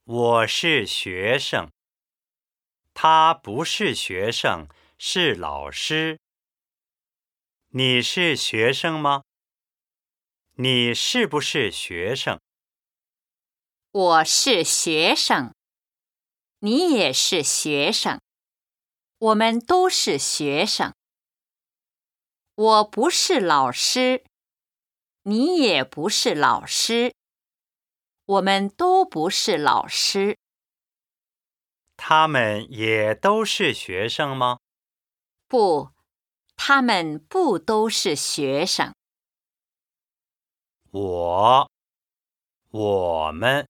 我是学生。他不是学生，是老师。你是学生吗？你是不是学生？ 我是学生，你也是学生，我们都是学生。我不是老师，你也不是老师，我们都不是老师。 他们也都是学生吗？ 不，他们不都是学生。 我们，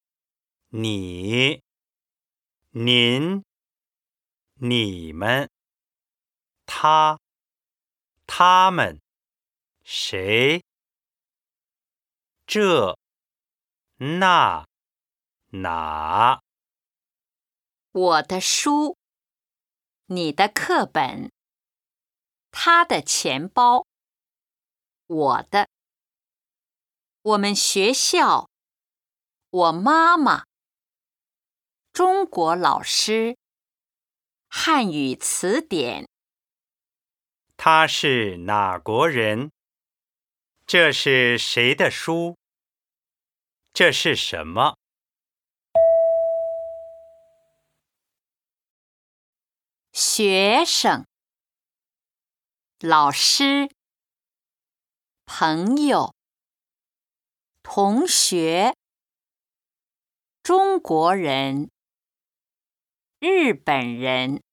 你，您，你们，他们，谁，这，那，哪。 我的书，你的课本，他的钱包，我的。我们学校，我妈妈，中国老师，汉语词典。 他是哪国人？这是谁的书？这是什么？ 学生，老师，朋友，同学，中国人，日本人。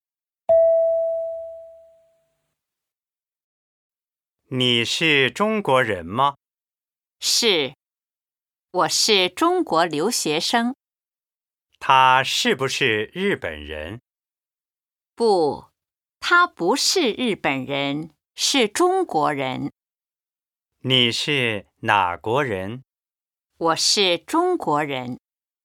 你是中国人吗？ 是，我是中国留学生。 他是不是日本人？ 不，他不是日本人，是中国人。 你是哪国人？ 我是中国人。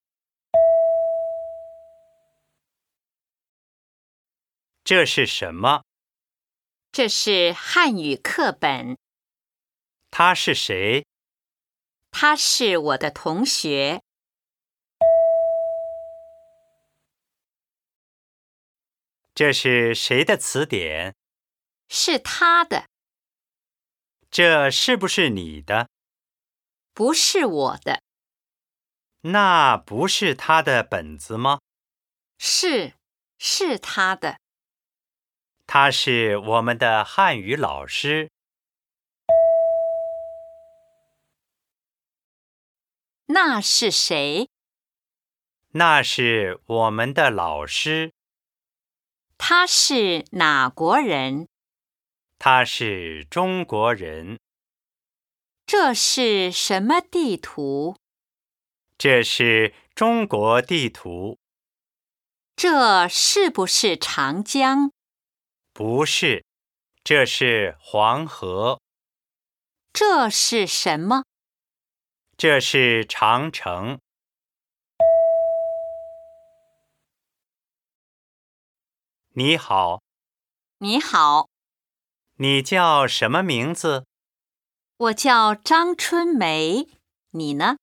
这是什么？ 这是汉语课本。 他是谁？ 他是我的同学。 这是谁的词典？ 是他的。 这是不是你的？ 不是我的。 那不是他的本子吗？ 是他的。 他是我们的汉语老师。 那是谁？ 那是我们的老师。 他是哪国人？ 他是中国人。 这是什么地图？ 这是中国地图。 这是不是长江？ 不是，这是黄河。 这是什么？ 这是长城。你好。 你好。 你叫什么名字？ 我叫张春梅，你呢？